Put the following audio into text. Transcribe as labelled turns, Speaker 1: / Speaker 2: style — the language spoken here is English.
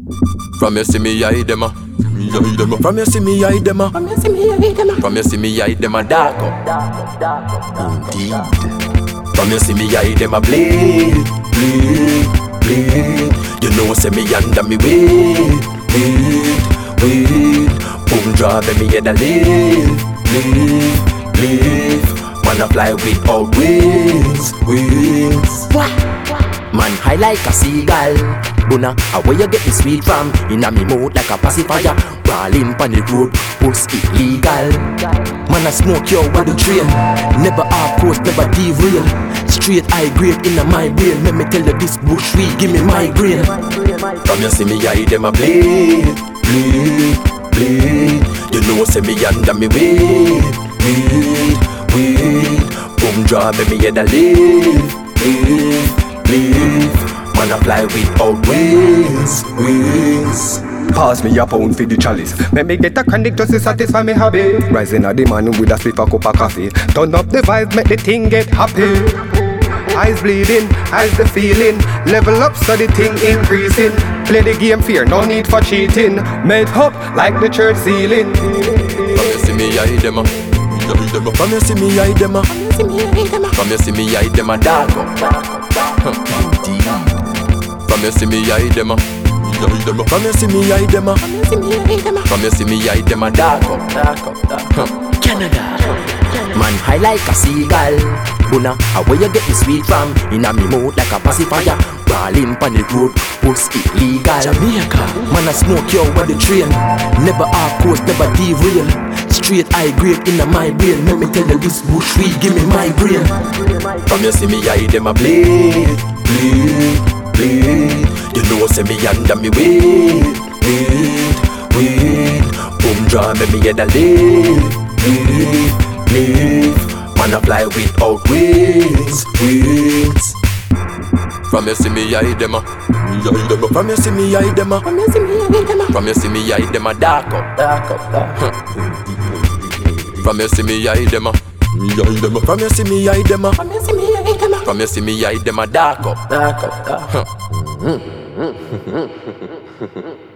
Speaker 1: From you see me, I dem a. From you see me, I dem a. From you see me, I dem a dark up. Indeed. From you see me, I dem a bleed, bleed, bleed. You know, say me under me weed, weed, weed. Boom drop and me head a leave, leave, leave. Wanna fly without wings, wings. Man high like a seagull. Buna, where you get the sweet from? Inna me mouth like a pacifier. Brawling pon the road, post illegal. Man I smoke you over the train. Never off course, never derail. Straight high grade inna my brain. Let me tell you this bush weed give me migraine. From you see me I dem a bleed, bleed, bleed. You know say me under me weed, weed, weed. Boom drop and me head a leave, leave, leave. Man a fly without wings, wings.
Speaker 2: Pass me a pound for the chalice. Make me get a chronic just to satisfy me hobby. Rising a the man with a sip a cup of coffee. Turn up the vibe, make the thing get happy. Eyes bleeding, eyes the feeling. Level up so the thing increasing. Play the game fair, no need for cheating. Made up like the church ceiling.
Speaker 1: From you see me I dem a. From you see me I dem a. From you see me I dem a dark up. Indeed. From you see me I dem a. From you see me I dem a. From you see me I dem a dark up. Canada. Man high like a seagull. Buna, where you get the sweet from? Inna me mouth like a pacifier. Brawling pon the road, post illegal. Jamaica. Man I smoke you over the train. Never off course, never derail. Straight high grade inna my brain. Let me tell you this bush weed give me migraine. From you see me I dem a bleed, bleed, bleed. You know say me under me weed, weed, weed. Boom drum and me head a leave, leave, leave. Man a fly without wings, wings. From you see me I dem a. From you see me I dem a. From you see me I dem a dark up. From you see me I dem a. From you see me I dem a. From you see me I dem a dark up.